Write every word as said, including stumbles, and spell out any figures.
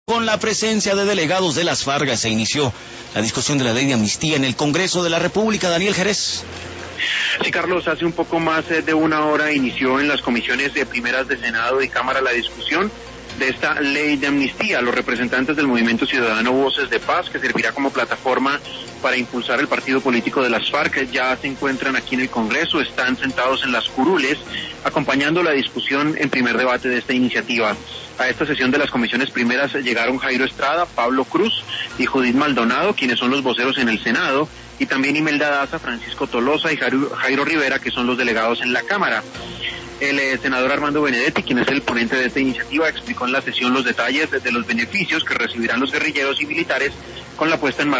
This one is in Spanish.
Con la presencia de delegados de las FARC se inició la discusión de la ley de amnistía en el Congreso de la República. Daniel Jerez. Sí, Carlos, hace un poco más de una hora inició en las comisiones de primeras de Senado y Cámara la discusión de esta ley de amnistía. Los representantes del Movimiento Ciudadano Voces de Paz, que servirá como plataforma para impulsar el partido político de las FARC, ya se encuentran aquí en el Congreso, están sentados en las curules, acompañando la discusión en primer debate de esta iniciativa. A esta sesión de las comisiones primeras llegaron Jairo Estrada, Pablo Cruz y Judith Maldonado, quienes son los voceros en el Senado, y también Imelda Daza, Francisco Tolosa y Jairo, Jairo Rivera, que son los delegados en la Cámara. El eh, senador Armando Benedetti, quien es el ponente de esta iniciativa, explicó en la sesión los detalles de, de los beneficios que recibirán los guerrilleros y militares con la puesta en marcha